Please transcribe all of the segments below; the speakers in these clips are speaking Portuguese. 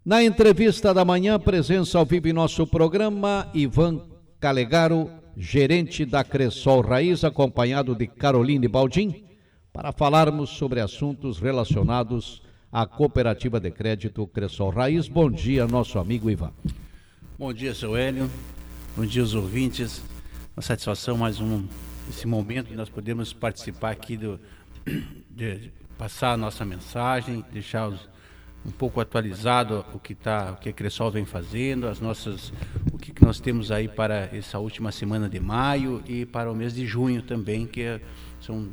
Na entrevista da manhã, presença ao vivo em nosso programa, Ivan Calegaro, gerente da Cressol Raiz, acompanhado de Caroline Baldim, para falarmos sobre assuntos relacionados à cooperativa de crédito Cressol Raiz. Bom dia, nosso amigo Ivan. Bom dia, seu Hélio. Bom dia aos ouvintes. Uma satisfação mais esse momento que nós podemos participar aqui de passar a nossa mensagem, deixar um pouco atualizado o que a Cressol vem fazendo, o que nós temos aí para essa última semana de maio e para o mês de junho também, que são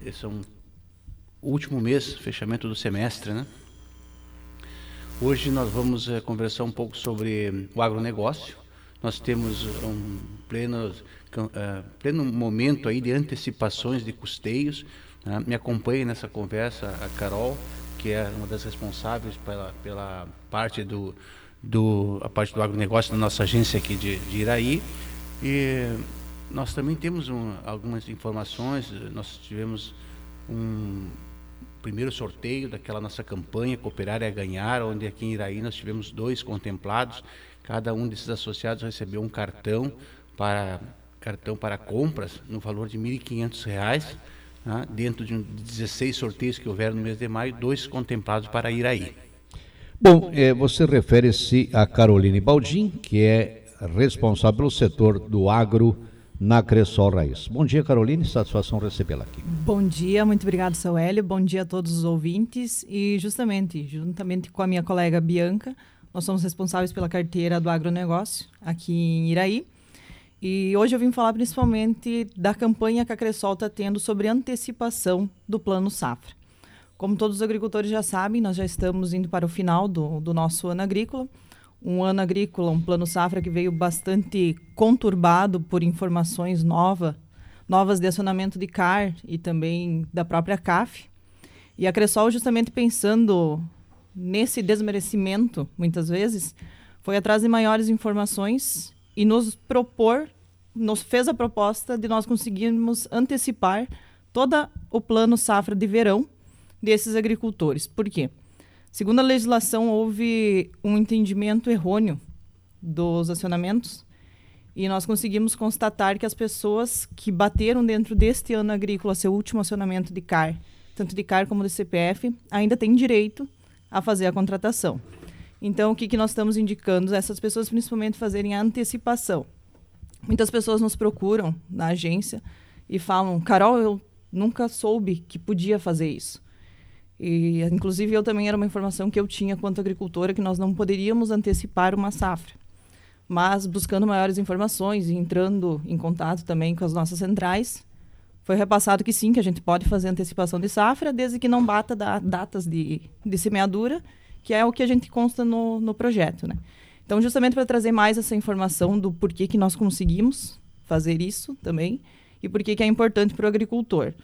o último mês, fechamento do semestre, né? Hoje nós vamos conversar um pouco sobre o agronegócio. Nós temos um pleno momento aí de antecipações de custeios, né? Me acompanha nessa conversa a Carol, que é uma das responsáveis pela parte do agronegócio da nossa agência aqui de Iraí. E nós também temos algumas informações. Nós tivemos um primeiro sorteio daquela nossa campanha Cooperar é Ganhar, onde aqui em Iraí nós tivemos 2 contemplados. Cada um desses associados recebeu um cartão para compras no valor de R$ 1.500, né? Dentro de 16 sorteios que houveram no mês de maio, 2 contemplados para Iraí. Bom, você refere-se a Caroline Baldim, que é responsável pelo setor do agro na Cressol Raiz. Bom dia, Caroline, satisfação recebê-la aqui. Bom dia, muito obrigado, seu Hélio. Bom dia a todos os ouvintes. E juntamente com a minha colega Bianca, nós somos responsáveis pela carteira do agronegócio aqui em Iraí. E hoje eu vim falar principalmente da campanha que a Cressol está tendo sobre antecipação do Plano Safra. Como todos os agricultores já sabem, nós já estamos indo para o final do nosso ano agrícola. Um ano agrícola, um Plano Safra que veio bastante conturbado por informações novas de acionamento de CAR e também da própria CAF. E a Cressol, justamente pensando nesse desmerecimento, muitas vezes, foi atrás de maiores informações e nos fez a proposta de nós conseguirmos antecipar todo o plano safra de verão desses agricultores. Por quê? Segundo a legislação, houve um entendimento errôneo dos acionamentos e nós conseguimos constatar que as pessoas que bateram dentro deste ano agrícola seu último acionamento de CAR, tanto de CAR como de CPF, ainda têm direito a fazer a contratação. Então, o que nós estamos indicando? Essas pessoas principalmente fazerem a antecipação. Muitas pessoas nos procuram na agência e falam: Carol, eu nunca soube que podia fazer isso. E, inclusive, eu também era uma informação que eu tinha quanto agricultora, que nós não poderíamos antecipar uma safra. Mas, buscando maiores informações e entrando em contato também com as nossas centrais, foi repassado que sim, que a gente pode fazer antecipação de safra, desde que não bata datas de semeadura, que é o que a gente consta no projeto, né? Então, justamente para trazer mais essa informação do porquê que nós conseguimos fazer isso também e porquê que é importante para o agricultor.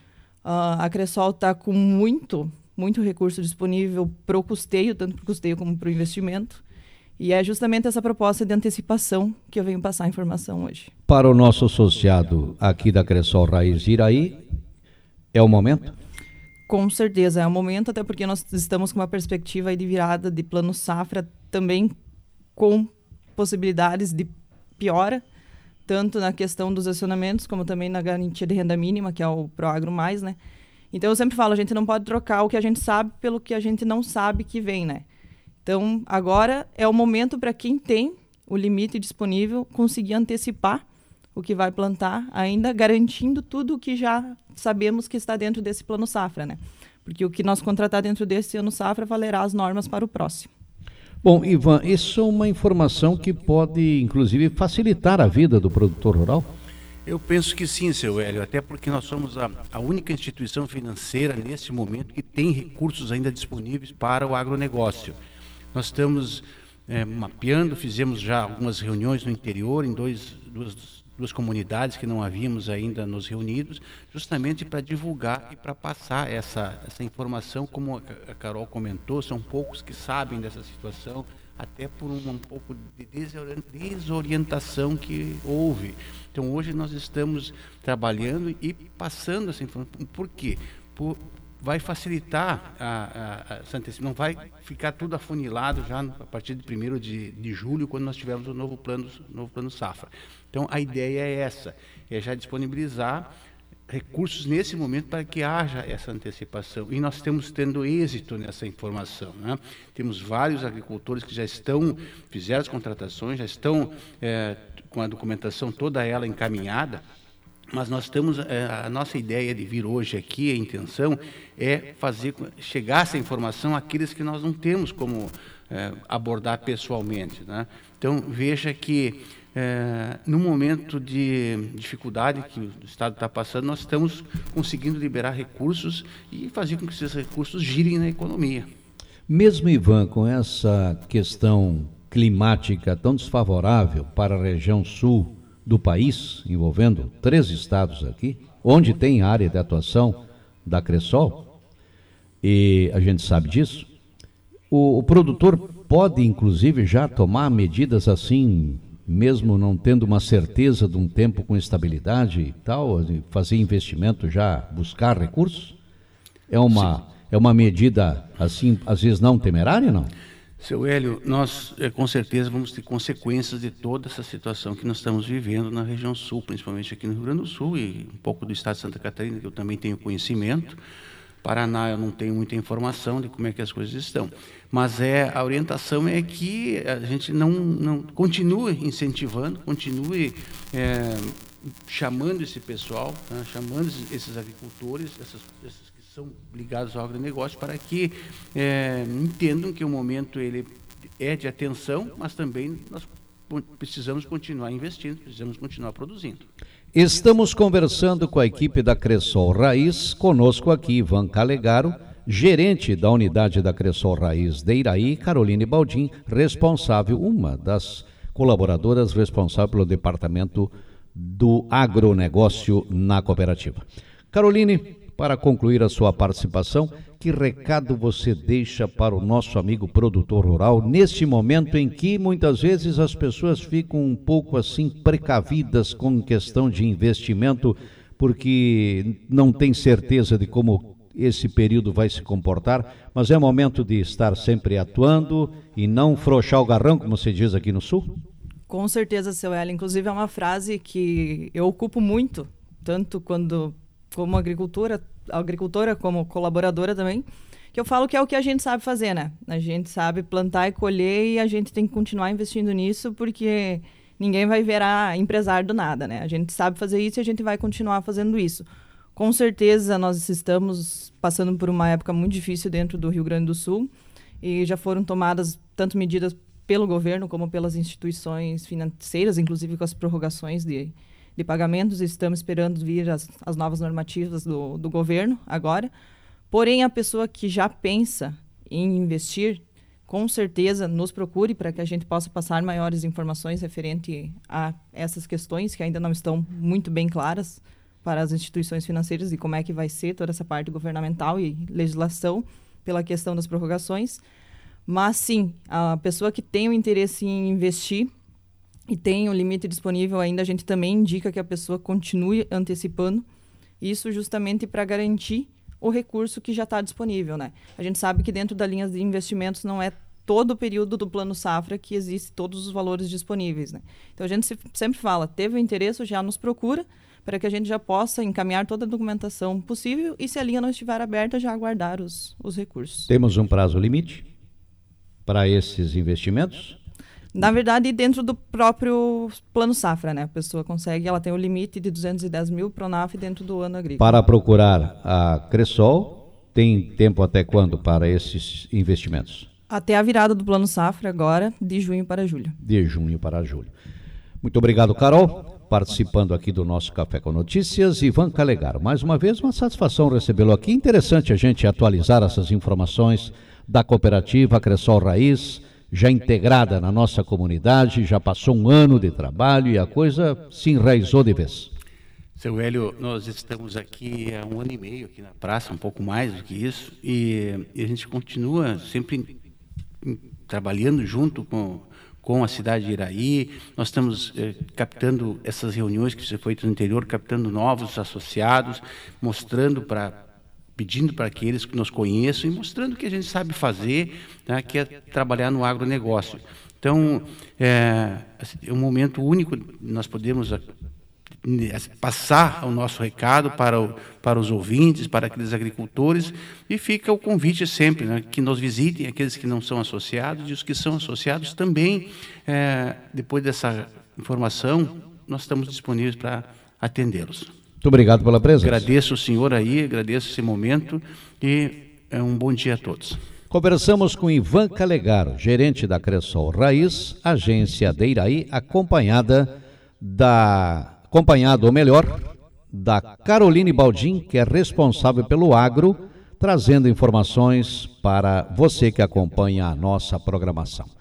A Cressol está com muito recurso disponível para o custeio, tanto para o custeio como para o investimento. E é justamente essa proposta de antecipação que eu venho passar a informação hoje. Para o nosso associado aqui da Cressol Raiz Iraí, é o momento? Com certeza, é o momento, até porque nós estamos com uma perspectiva aí de virada de plano safra, também com possibilidades de piora, tanto na questão dos acionamentos, como também na garantia de renda mínima, que é o Proagro Mais, né? Então, eu sempre falo, a gente não pode trocar o que a gente sabe pelo que a gente não sabe que vem, né? Então, agora é o momento para quem tem o limite disponível conseguir antecipar o que vai plantar, ainda garantindo tudo o que já sabemos que está dentro desse plano safra, né? Porque o que nós contratar dentro desse ano safra valerá as normas para o próximo. Bom, Ivan, isso é uma informação que pode, inclusive, facilitar a vida do produtor rural? Eu penso que sim, seu Hélio, até porque nós somos a única instituição financeira nesse momento que tem recursos ainda disponíveis para o agronegócio. Nós estamos mapeando, fizemos já algumas reuniões no interior, em duas comunidades que não havíamos ainda nos reunidos, justamente para divulgar e para passar essa informação, como a Carol comentou, são poucos que sabem dessa situação, até por um pouco de desorientação que houve. Então, hoje nós estamos trabalhando e passando essa informação. Por quê? vai facilitar essa antecipação, não vai ficar tudo afunilado já a partir de 1º de julho, quando nós tivermos o novo plano safra. Então, a ideia é essa, é já disponibilizar recursos nesse momento para que haja essa antecipação. E nós estamos tendo êxito nessa informação, né? Temos vários agricultores que já fizeram as contratações, já estão com a documentação toda ela encaminhada, mas nós estamos, a nossa ideia de vir hoje aqui, a intenção é fazer chegar essa informação àqueles que nós não temos como abordar pessoalmente, né? Então, veja que no momento de dificuldade que o Estado está passando, nós estamos conseguindo liberar recursos e fazer com que esses recursos girem na economia. Mesmo, Ivan, com essa questão climática tão desfavorável para a região sul do país, envolvendo 3 estados aqui, onde tem área de atuação da Cressol, e a gente sabe disso, o produtor pode, inclusive, já tomar medidas assim, mesmo não tendo uma certeza de um tempo com estabilidade e tal, fazer investimento já, buscar recursos? É uma medida, assim, às vezes não temerária, não? Seu Hélio, nós com certeza vamos ter consequências de toda essa situação que nós estamos vivendo na região sul, principalmente aqui no Rio Grande do Sul e um pouco do estado de Santa Catarina, que eu também tenho conhecimento. Paraná eu não tenho muita informação de como é que as coisas estão. Mas a orientação é que a gente não continue incentivando, continue chamando esse pessoal, né, chamando esses agricultores, esses que são ligados ao agronegócio, para que entendam que o momento ele é de atenção, mas também nós precisamos continuar investindo, precisamos continuar produzindo. Estamos conversando com a equipe da Cressol Raiz, conosco aqui Ivan Calegaro, gerente da unidade da Cressol Raiz de Iraí, Caroline Baldim, responsável, uma das colaboradoras responsável pelo departamento do agronegócio na cooperativa. Caroline, para concluir a sua participação, que recado você deixa para o nosso amigo produtor rural neste momento em que muitas vezes as pessoas ficam um pouco assim precavidas com questão de investimento, porque não tem certeza de como esse período vai se comportar, mas é momento de estar sempre atuando e não frouxar o garrão, como se diz aqui no Sul? Com certeza, seu Hélio. Inclusive é uma frase que eu ocupo muito, tanto como agricultora como colaboradora também, que eu falo que é o que a gente sabe fazer, né? A gente sabe plantar e colher e a gente tem que continuar investindo nisso porque ninguém vai virar empresário do nada, né? A gente sabe fazer isso e a gente vai continuar fazendo isso. Com certeza nós estamos passando por uma época muito difícil dentro do Rio Grande do Sul e já foram tomadas tanto medidas pelo governo como pelas instituições financeiras, inclusive com as prorrogações de pagamentos. Estamos esperando vir as novas normativas do governo agora. Porém, a pessoa que já pensa em investir, com certeza nos procure para que a gente possa passar maiores informações referente a essas questões que ainda não estão muito bem claras para as instituições financeiras e como é que vai ser toda essa parte governamental e legislação pela questão das prorrogações. Mas sim, a pessoa que tem o interesse em investir e tem o limite disponível ainda, a gente também indica que a pessoa continue antecipando, isso justamente para garantir o recurso que já está disponível, né? A gente sabe que dentro da linha de investimentos não é todo o período do Plano Safra que existe todos os valores disponíveis, né? Então a gente sempre fala, teve o interesse, já nos procura, para que a gente já possa encaminhar toda a documentação possível e se a linha não estiver aberta, já aguardar os recursos. Temos um prazo limite para esses investimentos? Na verdade, dentro do próprio Plano Safra, né? A pessoa consegue, ela tem o limite de 210 mil Pronaf dentro do ano agrícola. Para procurar a Cressol, tem tempo até quando para esses investimentos? Até a virada do Plano Safra agora, de junho para julho. De junho para julho. Muito obrigado, Carol, participando aqui do nosso Café com Notícias. Ivan Calegaro, mais uma vez, uma satisfação recebê-lo aqui. Interessante a gente atualizar essas informações da cooperativa Cressol Raiz, já integrada na nossa comunidade, já passou um ano de trabalho e a coisa se enraizou de vez. Seu Hélio, nós estamos aqui há 1 ano e meio aqui na praça, um pouco mais do que isso, e a gente continua sempre trabalhando junto com a cidade de Iraí. Nós estamos captando essas reuniões que você foi no interior, captando novos associados, mostrando para pedindo para que eles nos conheçam e mostrando o que a gente sabe fazer, né, que é trabalhar no agronegócio. Então, é um momento único, nós podemos passar o nosso recado para os ouvintes, para aqueles agricultores, e fica o convite sempre, né, que nos visitem, aqueles que não são associados, e os que são associados também, depois dessa informação, nós estamos disponíveis para atendê-los. Muito obrigado pela presença. Agradeço o senhor aí, agradeço esse momento e um bom dia a todos. Conversamos com Ivan Calegaro, gerente da Cressol Raiz, agência de Iraí, acompanhado da Caroline Baldin, que é responsável pelo agro, trazendo informações para você que acompanha a nossa programação.